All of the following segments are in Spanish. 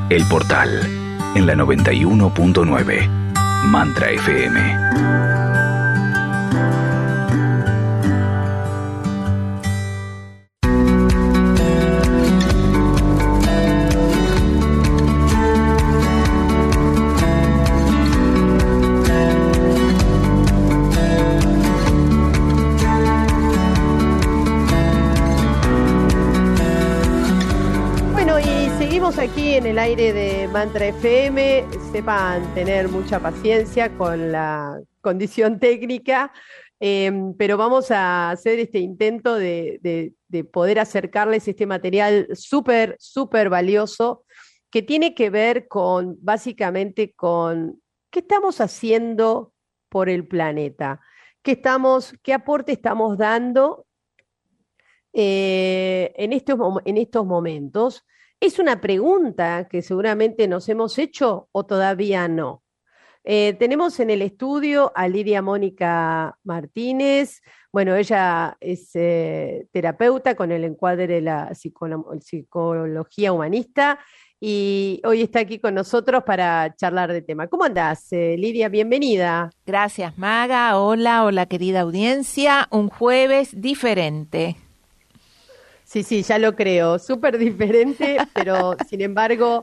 El Portal, en la 91.9, Mantra FM. Aquí en el aire de Mantra FM, sepan tener mucha paciencia con la condición técnica, pero vamos a hacer este intento de poder acercarles este material súper, súper valioso que tiene que ver con, básicamente, con qué estamos haciendo por el planeta, qué aporte estamos dando en estos momentos. Es una pregunta que seguramente nos hemos hecho o todavía no. Tenemos en el estudio a Lidia Mónica Martínez. Bueno, ella es terapeuta con el encuadre de la psicología humanista y hoy está aquí con nosotros para charlar de tema. ¿Cómo andás, Lidia? Bienvenida. Gracias, Maga. Hola querida audiencia. Un jueves diferente. Sí, ya lo creo, súper diferente, pero sin embargo,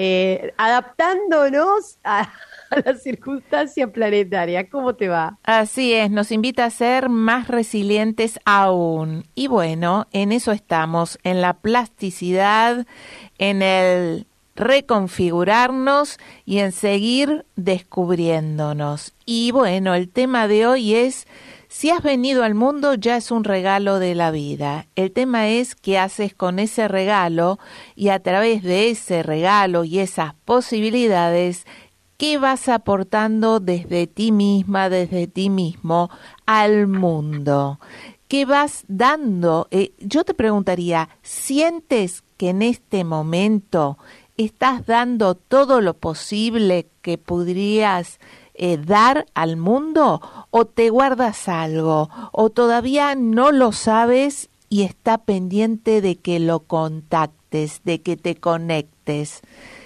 adaptándonos a la circunstancia planetaria. ¿Cómo te va? Así es, nos invita a ser más resilientes aún. Y bueno, en eso estamos, en la plasticidad, en el reconfigurarnos y en seguir descubriéndonos. Y bueno, el tema de hoy es: si has venido al mundo, ya es un regalo de la vida. El tema es qué haces con ese regalo y a través de ese regalo y esas posibilidades, qué vas aportando desde ti misma, desde ti mismo al mundo. ¿Qué vas dando? Yo te preguntaría, ¿sientes que en este momento estás dando todo lo posible que podrías dar al mundo, o te guardas algo, o todavía no lo sabes y está pendiente de que lo contactes, de que te conectes?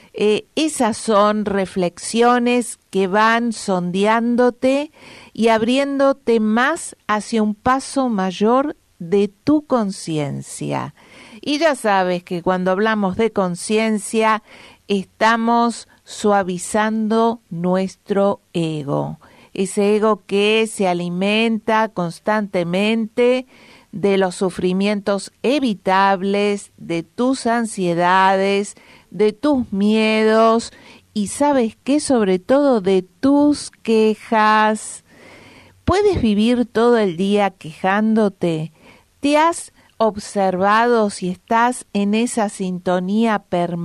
Esas son reflexiones que van sondeándote y abriéndote más hacia un paso mayor de tu conciencia. Y ya sabes que cuando hablamos de conciencia estamos suavizando nuestro ego, ese ego que se alimenta constantemente de los sufrimientos evitables, de tus ansiedades, de tus miedos y sabes qué, sobre todo de tus quejas. ¿Puedes vivir todo el día quejándote? ¿Te has observado si estás en esa sintonía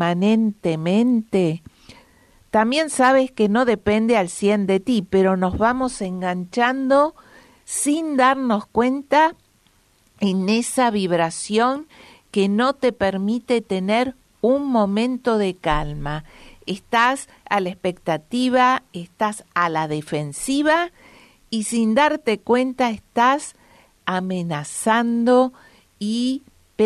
permanentemente? También sabes que no depende al 100% de ti, pero nos vamos enganchando sin darnos cuenta en esa vibración que no te permite tener un momento de calma. Estás a la expectativa, estás a la defensiva y sin darte cuenta estás amenazando y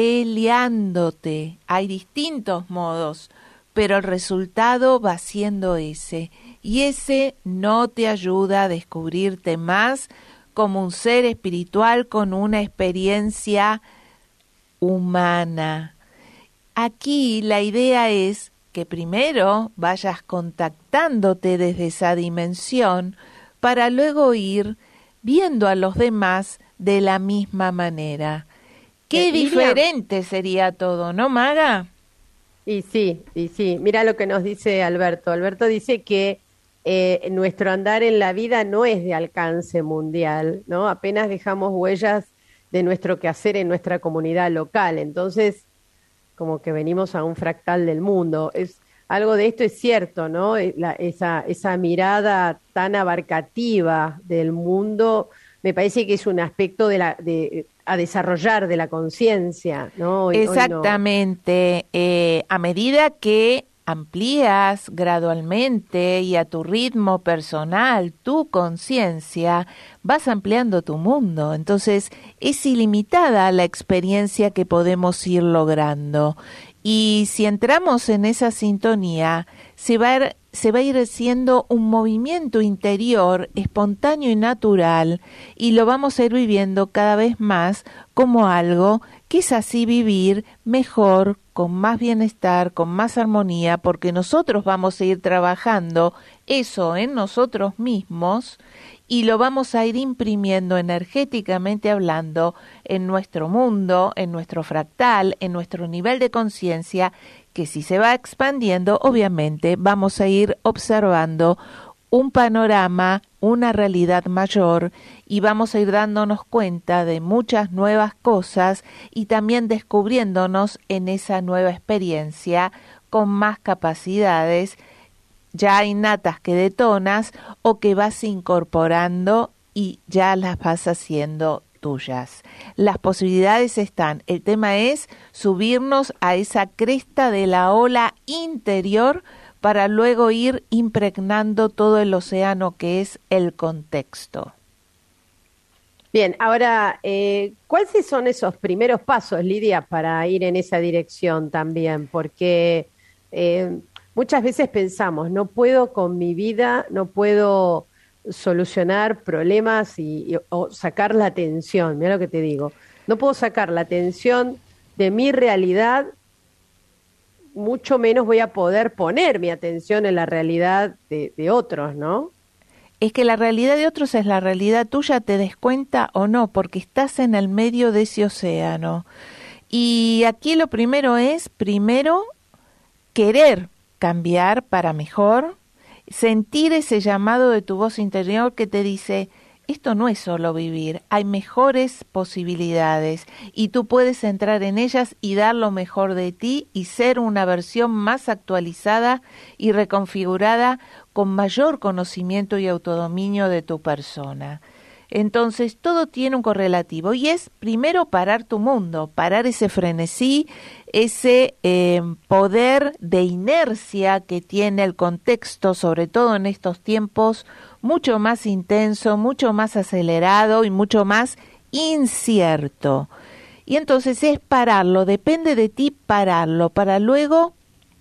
peleándote. Hay distintos modos, pero el resultado va siendo ese, y ese no te ayuda a descubrirte más como un ser espiritual con una experiencia humana. Aquí la idea es que primero vayas contactándote desde esa dimensión para luego ir viendo a los demás de la misma manera. Qué diferente sería todo, ¿no, Maga? Y sí, mira lo que nos dice Alberto. Alberto dice que nuestro andar en la vida no es de alcance mundial, ¿no? Apenas dejamos huellas de nuestro quehacer en nuestra comunidad local. Entonces, como que venimos a un fractal del mundo. Algo de esto es cierto, ¿no? Esa mirada tan abarcativa del mundo me parece que es un aspecto a desarrollar de la conciencia, ¿no? Exactamente. A medida que amplías gradualmente y a tu ritmo personal tu conciencia, vas ampliando tu mundo. Entonces es ilimitada la experiencia que podemos ir logrando. Y si entramos en esa sintonía, se va a ir haciendo un movimiento interior espontáneo y natural, y lo vamos a ir viviendo cada vez más como algo que es así vivir mejor, con más bienestar, con más armonía, porque nosotros vamos a ir trabajando eso en nosotros mismos y lo vamos a ir imprimiendo energéticamente hablando en nuestro mundo, en nuestro fractal, en nuestro nivel de conciencia, que si se va expandiendo, obviamente vamos a ir observando un panorama, una realidad mayor, y vamos a ir dándonos cuenta de muchas nuevas cosas y también descubriéndonos en esa nueva experiencia con más capacidades ya innatas que detonas o que vas incorporando y ya las vas haciendo tuyas. Las posibilidades están. El tema es subirnos a esa cresta de la ola interior para luego ir impregnando todo el océano que es el contexto. Bien, ahora, ¿cuáles son esos primeros pasos, Lidia, para ir en esa dirección también? Porque muchas veces pensamos, no puedo con mi vida, no puedo solucionar problemas o sacar la atención, mira lo que te digo, no puedo sacar la atención de mi realidad, mucho menos voy a poder poner mi atención en la realidad de otros, ¿no? Es que la realidad de otros es la realidad tuya, te des cuenta o no, porque estás en el medio de ese océano. Y aquí lo primero es, querer cambiar para mejor, sentir ese llamado de tu voz interior que te dice, esto no es solo vivir, hay mejores posibilidades y tú puedes entrar en ellas y dar lo mejor de ti y ser una versión más actualizada y reconfigurada con mayor conocimiento y autodominio de tu persona. Entonces todo tiene un correlativo y es primero parar tu mundo, parar ese frenesí, ese poder de inercia que tiene el contexto, sobre todo en estos tiempos, mucho más intenso, mucho más acelerado y mucho más incierto. Y entonces es pararlo, depende de ti pararlo, para luego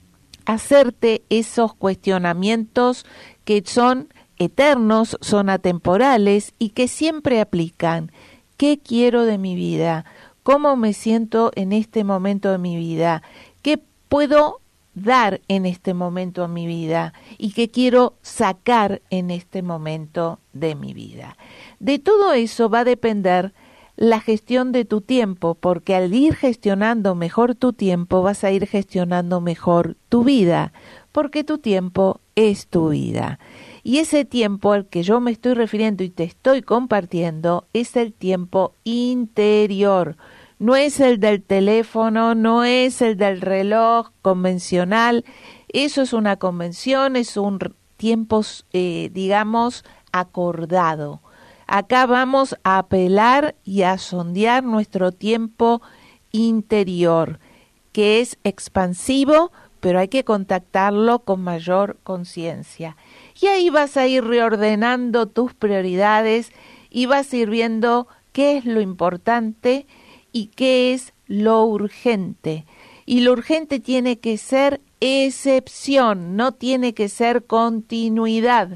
hacerte esos cuestionamientos que son eternos, son atemporales y que siempre aplican. ¿Qué quiero de mi vida? ¿Cómo me siento en este momento de mi vida? ¿Qué puedo dar en este momento de mi vida? ¿Y qué quiero sacar en este momento de mi vida? De todo eso va a depender la gestión de tu tiempo, porque al ir gestionando mejor tu tiempo, vas a ir gestionando mejor tu vida, porque tu tiempo es tu vida. Y ese tiempo al que yo me estoy refiriendo y te estoy compartiendo es el tiempo interior. No es el del teléfono, no es el del reloj convencional. Eso es una convención, es un tiempo, digamos, acordado. Acá vamos a apelar y a sondear nuestro tiempo interior, que es expansivo, pero hay que contactarlo con mayor conciencia. Y ahí vas a ir reordenando tus prioridades y vas a ir viendo qué es lo importante y qué es lo urgente. Y lo urgente tiene que ser excepción, no tiene que ser continuidad.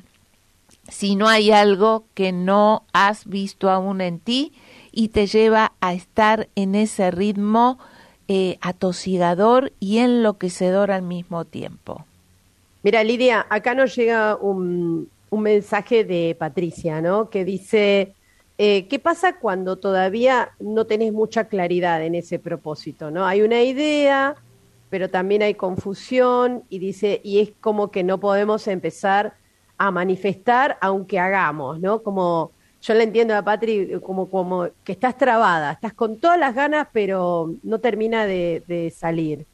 Si no hay algo que no has visto aún en ti y te lleva a estar en ese ritmo atosigador y enloquecedor al mismo tiempo. Mira, Lidia, acá nos llega un mensaje de Patricia, ¿no? Que dice, ¿qué pasa cuando todavía no tenés mucha claridad en ese propósito, ¿no? Hay una idea, pero también hay confusión y dice, y es como que no podemos empezar a manifestar aunque hagamos, ¿no? Como yo le entiendo a Patri como que estás trabada, estás con todas las ganas, pero no termina de salir.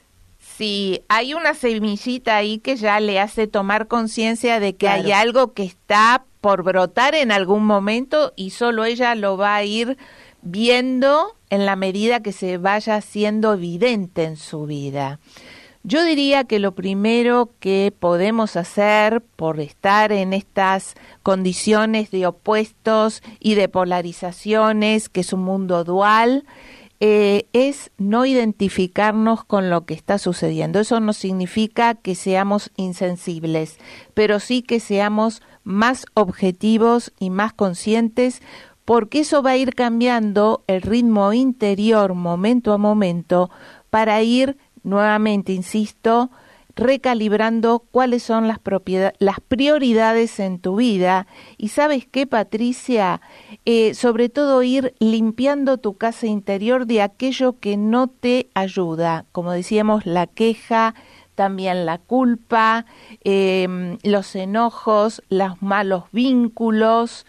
Sí, hay una semillita ahí que ya le hace tomar conciencia de que Claro. hay algo que está por brotar en algún momento y solo ella lo va a ir viendo en la medida que se vaya haciendo evidente en su vida. Yo diría que lo primero que podemos hacer por estar en estas condiciones de opuestos y de polarizaciones, que es un mundo dual, es no identificarnos con lo que está sucediendo. Eso no significa que seamos insensibles, pero sí que seamos más objetivos y más conscientes, porque eso va a ir cambiando el ritmo interior momento a momento para ir, nuevamente insisto, recalibrando cuáles son las prioridades en tu vida. Y ¿sabes qué, Patricia? Sobre todo ir limpiando tu casa interior de aquello que no te ayuda, como decíamos, la queja, también la culpa, los enojos, los malos vínculos,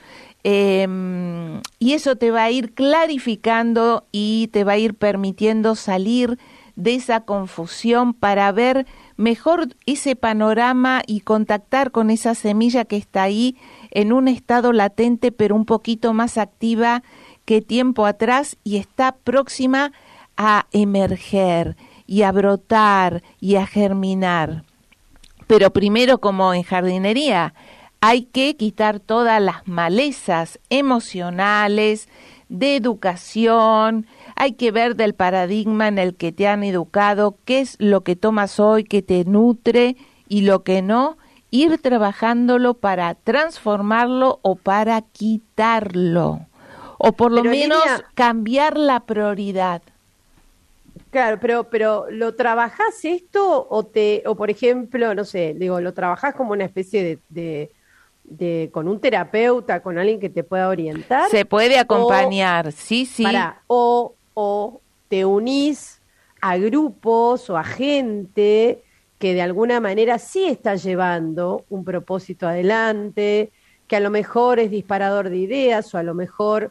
y eso te va a ir clarificando y te va a ir permitiendo salir de esa confusión para ver mejor ese panorama y contactar con esa semilla que está ahí en un estado latente pero un poquito más activa que tiempo atrás y está próxima a emerger y a brotar y a germinar. Pero primero, como en jardinería, hay que quitar todas las malezas emocionales, de educación, hay que ver del paradigma en el que te han educado, qué es lo que tomas hoy, que te nutre y lo que no, ir trabajándolo para transformarlo o para quitarlo, o por lo menos cambiar la prioridad. Claro, pero ¿lo trabajás esto o por ejemplo, no sé, digo, lo trabajás como una especie de con un terapeuta, con alguien que te pueda orientar? Se puede acompañar, sí. O te unís a grupos o a gente que de alguna manera sí está llevando un propósito adelante, que a lo mejor es disparador de ideas o a lo mejor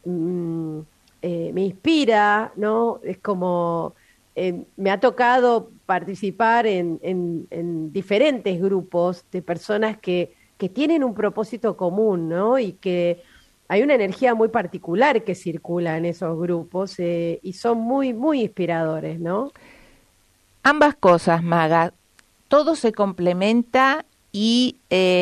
me inspira, ¿no? Es como, me ha tocado participar en diferentes grupos de personas que tienen un propósito común, ¿no? Y que hay una energía muy particular que circula en esos grupos y son muy, muy inspiradores, ¿no? Ambas cosas, Maga. Todo se complementa y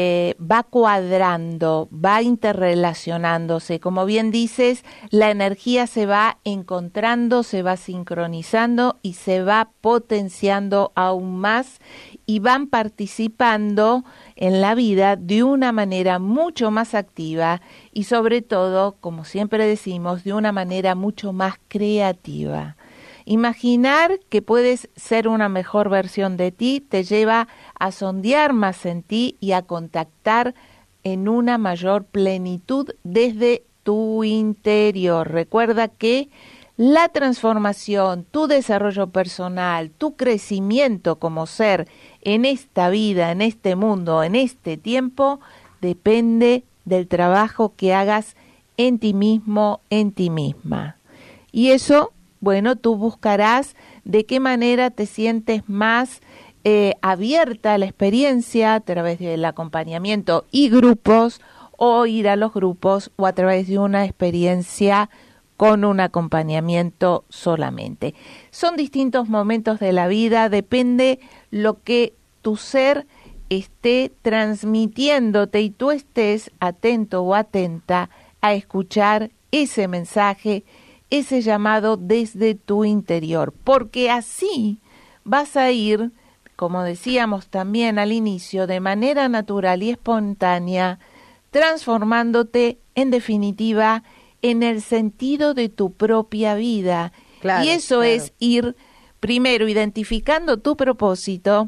va cuadrando, va interrelacionándose. Como bien dices, la energía se va encontrando, se va sincronizando y se va potenciando aún más y van participando en la vida de una manera mucho más activa y sobre todo, como siempre decimos, de una manera mucho más creativa. Imaginar que puedes ser una mejor versión de ti te lleva a sondear más en ti y a contactar en una mayor plenitud desde tu interior. Recuerda que la transformación, tu desarrollo personal, tu crecimiento como ser en esta vida, en este mundo, en este tiempo, depende del trabajo que hagas en ti mismo, en ti misma. Y eso, bueno, tú buscarás de qué manera te sientes más abierta a la experiencia a través del acompañamiento y grupos, o ir a los grupos, o a través de una experiencia con un acompañamiento solamente. Son distintos momentos de la vida, depende lo que tu ser esté transmitiéndote y tú estés atento o atenta a escuchar ese mensaje, ese llamado desde tu interior, porque así vas a ir, como decíamos también al inicio, de manera natural y espontánea, transformándote en definitiva en el sentido de tu propia vida. Claro, y eso es ir primero identificando tu propósito,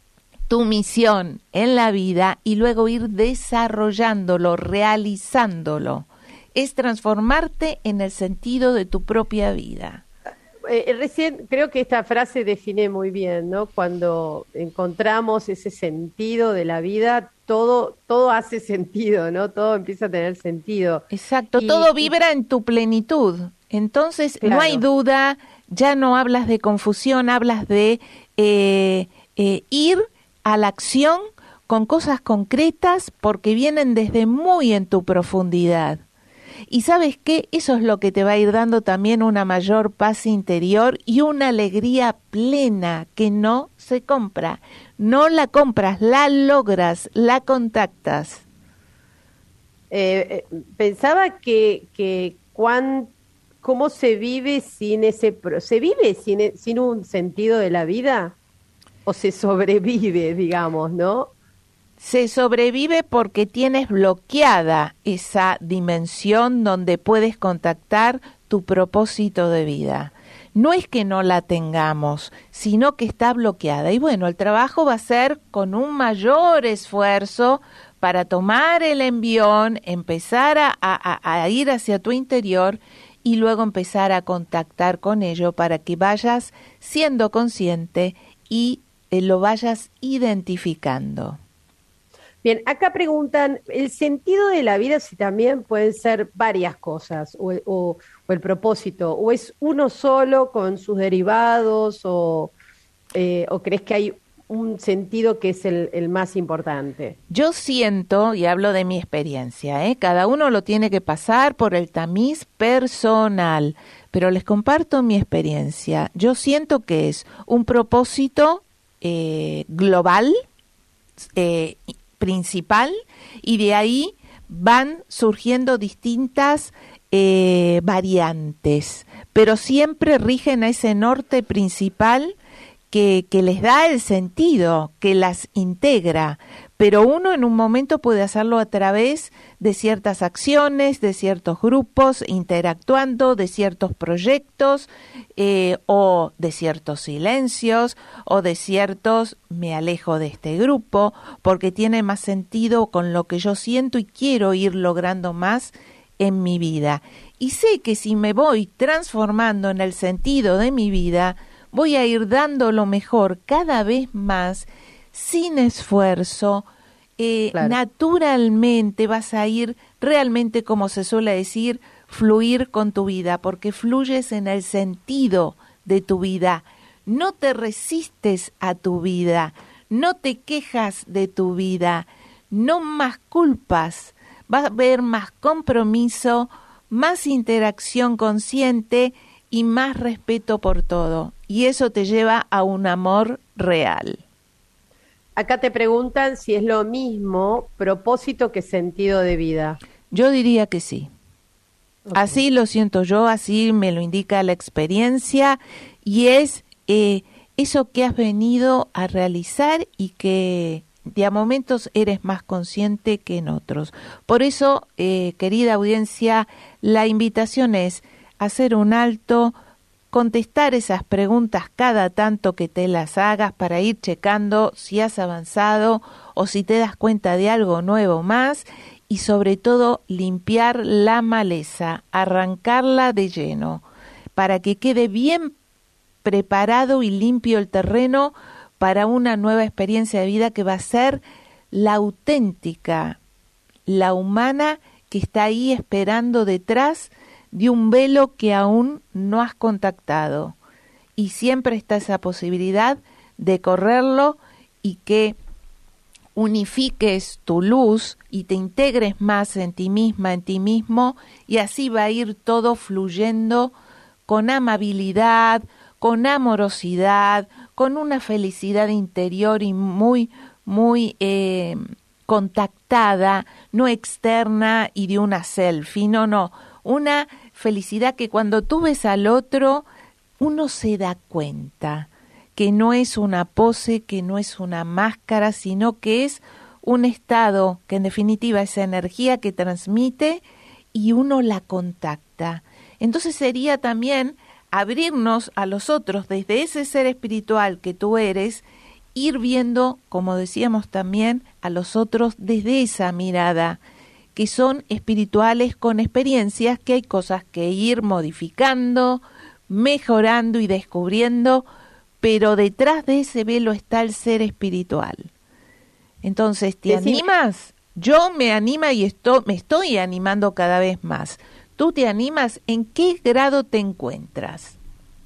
tu misión en la vida y luego ir desarrollándolo, realizándolo. Es transformarte en el sentido de tu propia vida. Recién creo que esta frase define muy bien, ¿no? Cuando encontramos ese sentido de la vida, todo hace sentido, ¿no? Todo empieza a tener sentido. Exacto, todo vibra en tu plenitud. Entonces, claro, no hay duda, ya no hablas de confusión, hablas de ir a la acción con cosas concretas porque vienen desde muy en tu profundidad. Y ¿sabes qué? Eso es lo que te va a ir dando también una mayor paz interior y una alegría plena que no se compra. No la compras, la logras, la contactas. Pensaba que cómo se vive sin ¿se vive sin un sentido de la vida? ¿O se sobrevive, digamos, no? Se sobrevive porque tienes bloqueada esa dimensión donde puedes contactar tu propósito de vida. No es que no la tengamos, sino que está bloqueada. Y bueno, el trabajo va a ser con un mayor esfuerzo para tomar el envión, empezar a ir hacia tu interior y luego empezar a contactar con ello para que vayas siendo consciente y lo vayas identificando. Bien, acá preguntan, ¿el sentido de la vida si también pueden ser varias cosas o el propósito? ¿O es uno solo con sus derivados o crees que hay un sentido que es el más importante? Yo siento, y hablo de mi experiencia, cada uno lo tiene que pasar por el tamiz personal, pero les comparto mi experiencia. Yo siento que es un propósito global, principal, y de ahí van surgiendo distintas variantes, pero siempre rigen a ese norte principal que les da el sentido, que las integra, pero uno en un momento puede hacerlo a través de ciertas acciones, de ciertos grupos, interactuando, de ciertos proyectos, o de ciertos silencios, o de ciertos me alejo de este grupo, porque tiene más sentido con lo que yo siento y quiero ir logrando más en mi vida. Y sé que si me voy transformando en el sentido de mi vida, voy a ir dando lo mejor cada vez más, sin esfuerzo, claro. Naturalmente vas a ir realmente, como se suele decir, fluir con tu vida, porque fluyes en el sentido de tu vida. No te resistes a tu vida, no te quejas de tu vida, no más culpas, va a haber más compromiso, más interacción consciente y más respeto por todo. Y eso te lleva a un amor real. Acá te preguntan si es lo mismo propósito que sentido de vida. Yo diría que sí. Okay. Así lo siento yo, así me lo indica la experiencia y es eso que has venido a realizar y que de a momentos eres más consciente que en otros. Por eso, querida audiencia, la invitación es hacer un alto, contestar esas preguntas cada tanto que te las hagas para ir checando si has avanzado o si te das cuenta de algo nuevo más y sobre todo limpiar la maleza, arrancarla de lleno para que quede bien preparado y limpio el terreno para una nueva experiencia de vida que va a ser la auténtica, la humana que está ahí esperando detrás de un velo que aún no has contactado. Y siempre está esa posibilidad de correrlo y que unifiques tu luz y te integres más en ti misma, en ti mismo, y así va a ir todo fluyendo con amabilidad, con amorosidad, con una felicidad interior y muy, muy contactada, no externa y de una selfie, no, una felicidad que cuando tú ves al otro, uno se da cuenta que no es una pose, que no es una máscara, sino que es un estado que en definitiva es energía que transmite y uno la contacta. Entonces sería también abrirnos a los otros desde ese ser espiritual que tú eres, ir viendo, como decíamos también, a los otros desde esa mirada, que son espirituales con experiencias, que hay cosas que ir modificando, mejorando y descubriendo, pero detrás de ese velo está el ser espiritual. Entonces, ¿te animas? Yo me anima y me estoy animando cada vez más. ¿Tú te animas? ¿En qué grado te encuentras?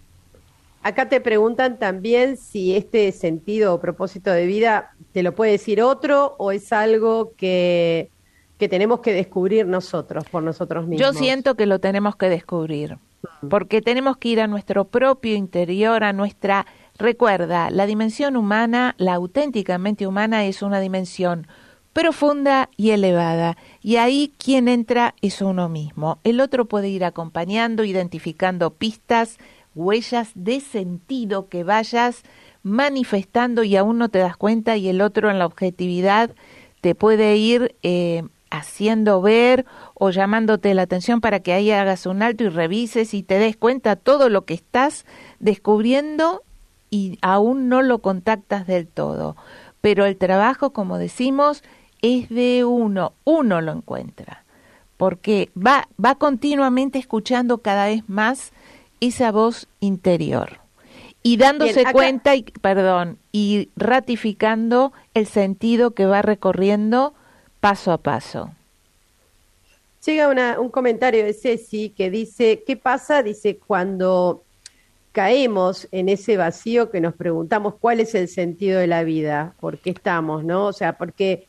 Acá te preguntan también si este sentido o propósito de vida te lo puede decir otro o es algo que tenemos que descubrir nosotros, por nosotros mismos. Yo siento que lo tenemos que descubrir, porque tenemos que ir a nuestro propio interior, a nuestra... Recuerda, la dimensión humana, la auténticamente humana, es una dimensión profunda y elevada. Y ahí quien entra es uno mismo. El otro puede ir acompañando, identificando pistas, huellas de sentido que vayas manifestando y aún no te das cuenta, y el otro en la objetividad te puede ir haciendo ver o llamándote la atención para que ahí hagas un alto y revises y te des cuenta todo lo que estás descubriendo y aún no lo contactas del todo. Pero el trabajo, como decimos, es de uno lo encuentra, porque va continuamente escuchando cada vez más esa voz interior y dándose cuenta y ratificando el sentido que va recorriendo paso a paso. Llega un comentario de Ceci que dice, ¿qué pasa? Dice, cuando caemos en ese vacío que nos preguntamos cuál es el sentido de la vida, por qué estamos, ¿no? O sea, porque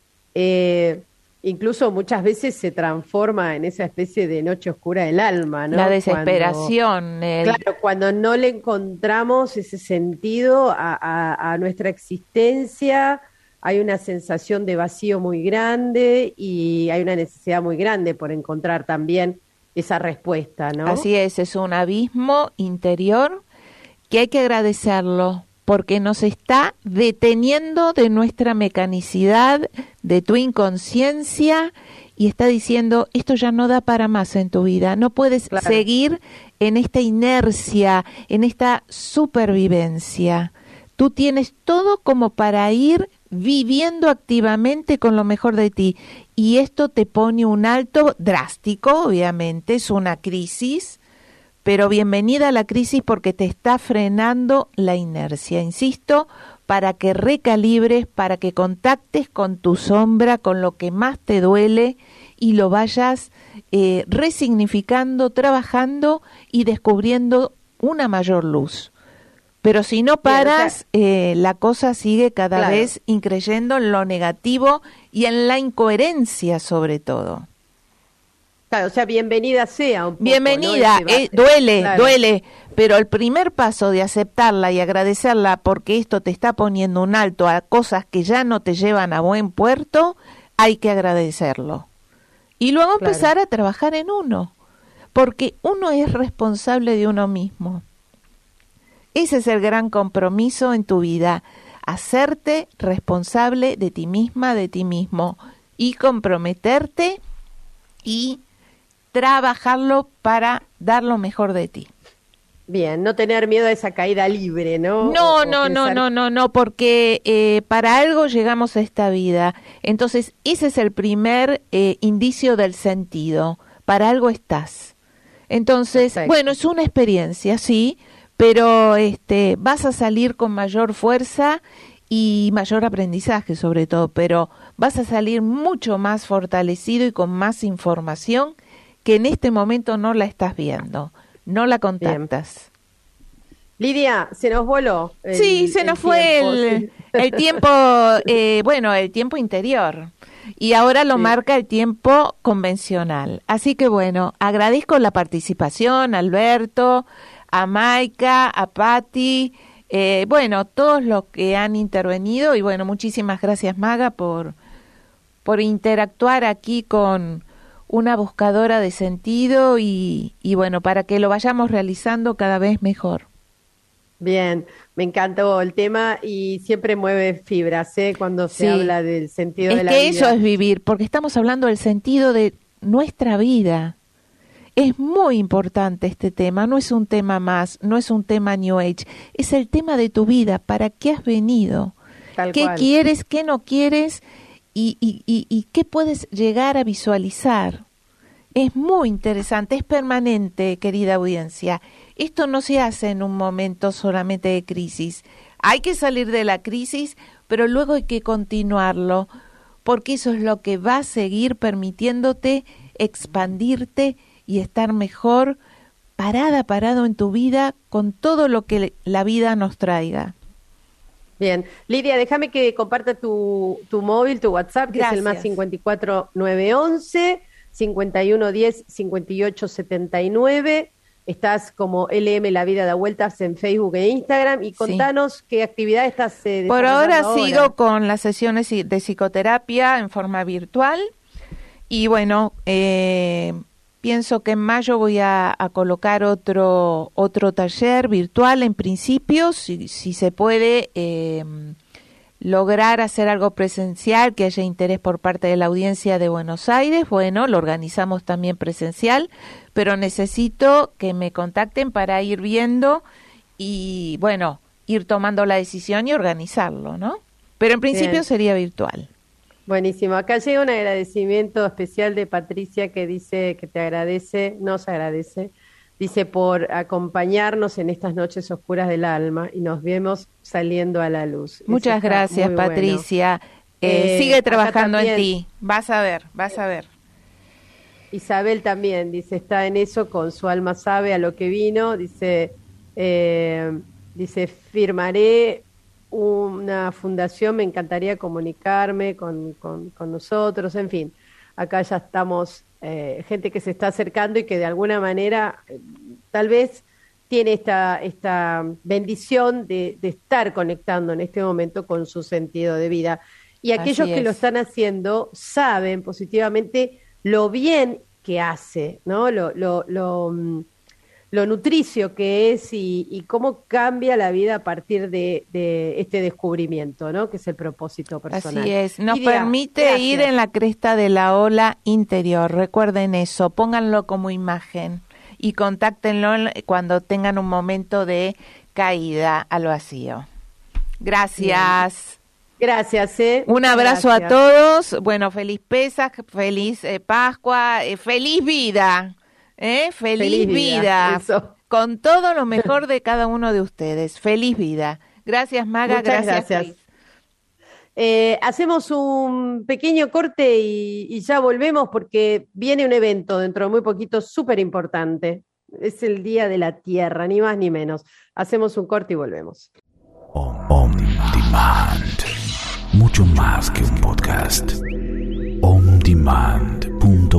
incluso muchas veces se transforma en esa especie de noche oscura del alma, ¿no? La desesperación. Claro, cuando no le encontramos ese sentido a nuestra existencia, hay una sensación de vacío muy grande y hay una necesidad muy grande por encontrar también esa respuesta, ¿no? Así es un abismo interior que hay que agradecerlo, porque nos está deteniendo de nuestra mecanicidad, de tu inconsciencia, y está diciendo, esto ya no da para más en tu vida, no puedes seguir en esta inercia, en esta supervivencia. Tú tienes todo como para ir viviendo activamente con lo mejor de ti, y esto te pone un alto drástico, obviamente, es una crisis, pero bienvenida a la crisis porque te está frenando la inercia, insisto, para que recalibres, para que contactes con tu sombra, con lo que más te duele y lo vayas resignificando, trabajando y descubriendo una mayor luz. Pero si no paras, la cosa sigue cada vez increyendo en lo negativo y en la incoherencia sobre todo. Claro, o sea, bienvenida sea un poco. Bienvenida, ¿no? Duele, pero el primer paso de aceptarla y agradecerla porque esto te está poniendo un alto a cosas que ya no te llevan a buen puerto, hay que agradecerlo. Y luego empezar a trabajar en uno, porque uno es responsable de uno mismo. Ese es el gran compromiso en tu vida, hacerte responsable de ti misma, de ti mismo, y comprometerte y trabajarlo para dar lo mejor de ti. Bien, no tener miedo a esa caída libre, ¿no? No, porque para algo llegamos a esta vida. Entonces, ese es el primer indicio del sentido. Para algo estás. Entonces, bueno, es una experiencia, sí, pero vas a salir con mayor fuerza y mayor aprendizaje sobre todo, pero vas a salir mucho más fortalecido y con más información que en este momento no la estás viendo, no la contactas. Bien. Lidia, se nos voló. Se nos fue el tiempo, el tiempo interior. Y ahora lo marca el tiempo convencional. Así que bueno, agradezco la participación, a Alberto, a Maika, a Patti, todos los que han intervenido. Y bueno, muchísimas gracias, Maga, por interactuar aquí con una buscadora de sentido y bueno, para que lo vayamos realizando cada vez mejor. Bien, me encantó el tema y siempre mueve fibras, cuando se habla del sentido de la vida. Es que eso es vivir, porque estamos hablando del sentido de nuestra vida. Es muy importante este tema, no es un tema más, no es un tema New Age, es el tema de tu vida, ¿para qué has venido? ¿Qué quieres, qué no quieres y qué puedes llegar a visualizar? Es muy interesante, es permanente, querida audiencia. Esto no se hace en un momento solamente de crisis. Hay que salir de la crisis, pero luego hay que continuarlo, porque eso es lo que va a seguir permitiéndote expandirte y estar mejor, parado en tu vida, con todo lo que la vida nos traiga. Bien. Lidia, déjame que comparta tu móvil, tu WhatsApp, que Gracias. Es el más 54 911 5110 5879. estás como LM La Vida da Vueltas en Facebook e Instagram, y contanos qué actividad estás Por ahora sigo con las sesiones de psicoterapia en forma virtual, y bueno, pienso que en mayo voy a colocar otro taller virtual en principio, si se puede lograr hacer algo presencial, que haya interés por parte de la audiencia de Buenos Aires, bueno, lo organizamos también presencial, pero necesito que me contacten para ir viendo y, bueno, ir tomando la decisión y organizarlo, ¿no? Pero en principio sería virtual. Buenísimo. Acá llega un agradecimiento especial de Patricia, que dice que te agradece, nos agradece, dice, por acompañarnos en estas noches oscuras del alma, y nos vemos saliendo a la luz. Muchas gracias, Patricia. Bueno. Sigue trabajando en ti. Vas a ver. Isabel también dice, está en eso, con su alma sabe a lo que vino. Dice, firmaré una fundación, me encantaría comunicarme con nosotros, en fin. Acá ya estamos, gente que se está acercando y que de alguna manera tal vez tiene esta bendición de estar conectando en este momento con su sentido de vida. Y aquellos que lo están haciendo saben positivamente lo bien que hace, ¿no? Lo nutricio que es y cómo cambia la vida a partir de este descubrimiento, ¿no? Que es el propósito personal. Así es, nos permite ir en la cresta de la ola interior. Recuerden eso, pónganlo como imagen y contáctenlo cuando tengan un momento de caída al vacío. Gracias. Gracias. Un abrazo a todos. Bueno, feliz Pesaj, feliz Pascua, feliz vida. Feliz vida. Con todo lo mejor de cada uno de ustedes. Feliz vida. Gracias, Maga. Muchas gracias. Hacemos un pequeño corte y ya volvemos, porque viene un evento dentro de muy poquito súper importante. Es el Día de la Tierra, ni más ni menos. Hacemos un corte y volvemos. On Demand. Mucho más que un podcast. ondemand.com